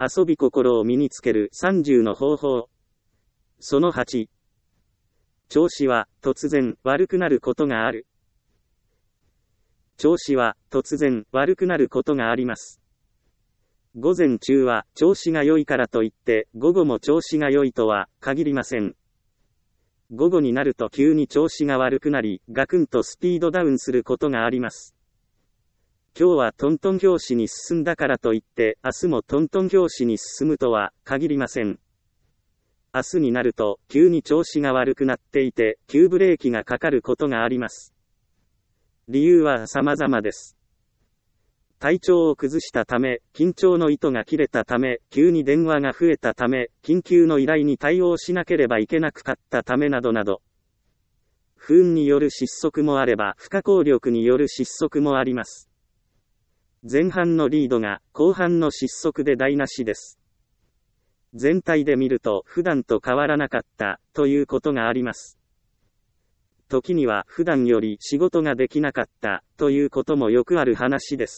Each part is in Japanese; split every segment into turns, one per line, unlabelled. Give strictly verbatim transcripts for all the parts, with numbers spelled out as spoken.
遊び心を身につけるさんじゅうの方法。そのはち。調子は突然悪くなることがある。調子は突然悪くなることがあります。午前中は調子が良いからといって午後も調子が良いとは限りません。午後になると急に調子が悪くなり、ガクンとスピードダウンすることがあります。今日はトントン拍子に進んだからといって明日もトントン拍子に進むとは限りません。明日になると急に調子が悪くなっていて急ブレーキがかかることがあります。理由は様々です。体調を崩したため、緊張の糸が切れたため、急に電話が増えたため、緊急の依頼に対応しなければいけなくなったためなどなど。不運による失速もあれば不可抗力による失速もあります。前半のリードが後半の失速で台無しです。全体で見ると普段と変わらなかったということがあります。時には普段より仕事ができなかったということもよくある話です。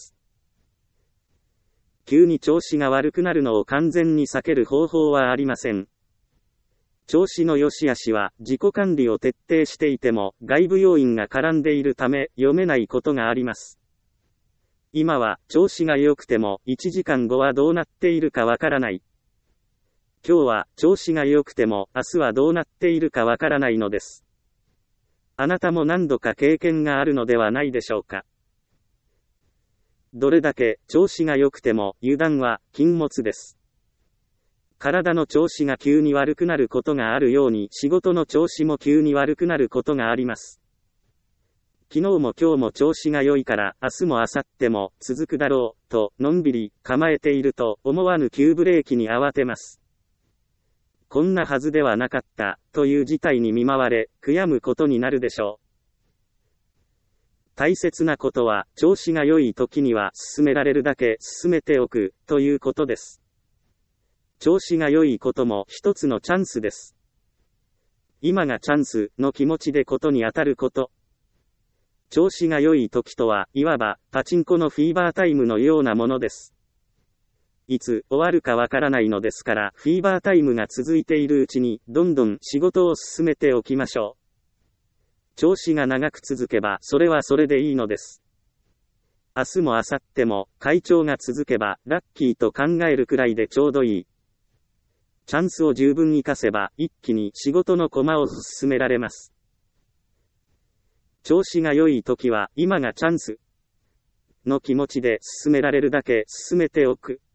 急に調子が悪くなるのを完全に避ける方法はありません。調子の良し悪しは自己管理を徹底していても外部要因が絡んでいるため読めないことがあります。今は調子が良くてもいちじかんごはどうなっているかわからない。今日は調子が良くても明日はどうなっているかわからないのです。あなたも何度か経験があるのではないでしょうか。どれだけ調子が良くても油断は禁物です。体の調子が急に悪くなることがあるように仕事の調子も急に悪くなることがあります。昨日も今日も調子が良いから明日も明後日も続くだろうとのんびり構えていると思わぬ急ブレーキに慌てます。こんなはずではなかったという事態に見舞われ悔やむことになるでしょう。大切なことは調子が良い時には進められるだけ進めておくということです。調子が良いことも一つのチャンスです。今がチャンスの気持ちでことに当たること。調子が良い時とは、いわばパチンコのフィーバータイムのようなものです。いつ終わるかわからないのですから、フィーバータイムが続いているうちに、どんどん仕事を進めておきましょう。調子が長く続けば、それはそれでいいのです。明日も明後日も、快調が続けば、ラッキーと考えるくらいでちょうどいい。チャンスを十分活かせば、一気に仕事の駒を進められます。調子が良い時は、今がチャンスの気持ちで進められるだけ進めておく。